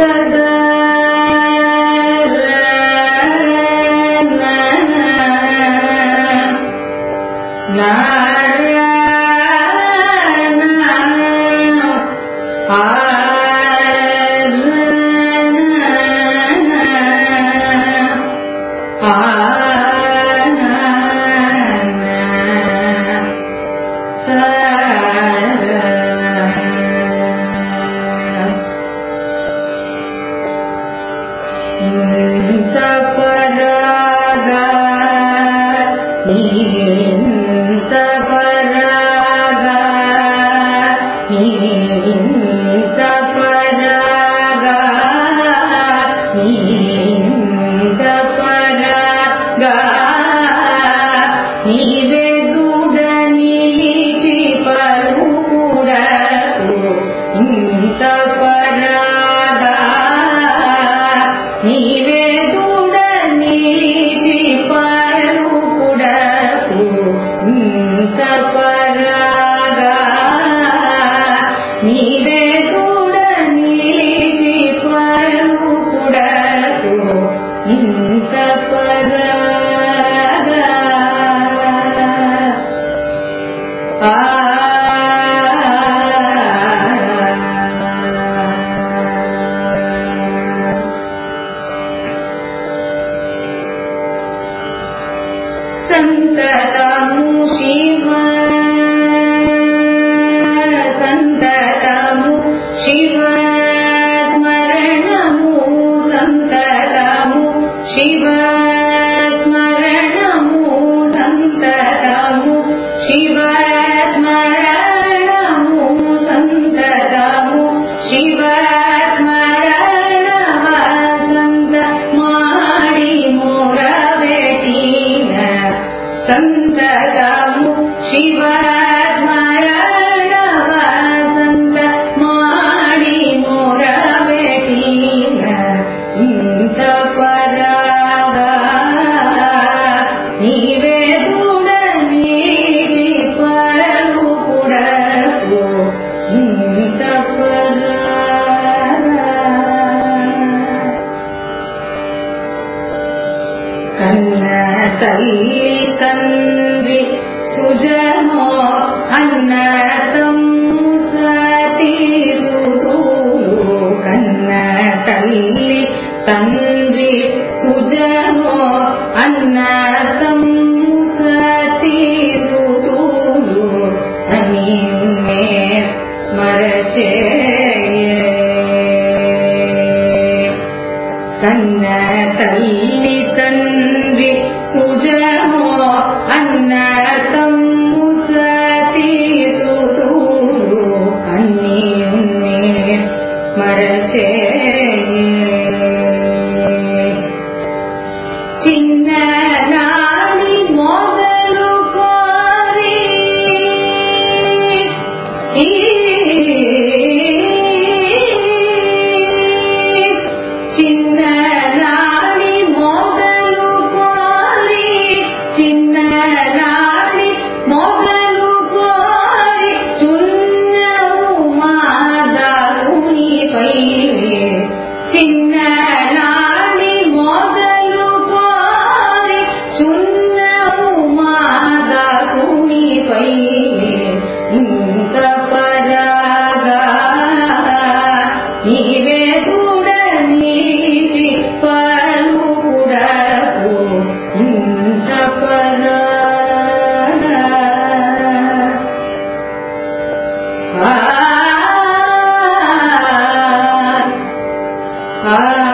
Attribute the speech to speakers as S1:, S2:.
S1: संततमु शिव संततमु शिव स्मरणमु संततमु शिव स्मरणमु संततमु शिव स्मरणमु संततमु शिव संततमु शिव स्मरण वसंत माडी मोर बेटीन इंत पराग नीवे दूडनी परु कुडको इंत पराग कन्न तल्ली तंद्रि सुजनो अन्न तम्मु सती सुदूलु कन्न तल्ली तंद्रि सुजनो अन्न तम्मु सती सुदूलु अनिमे मरचे कन्न तल्ली तंद्रि सुजनो अन्न तम्मु सती सुदूलु अन्नियुन्ने मरचे चिन्ननाडि मोगलु कोरि चिन्ननाडि मोगलु कोरि चिन्ननाडि मोगलु कोरि चुन्नवु मादारुनिपै चिन्ननाडि मोगलु कोरि चुन्नवु मादारुनिपै इंत पराग नीवे दूडनी पलु कुडको इंत पराग आ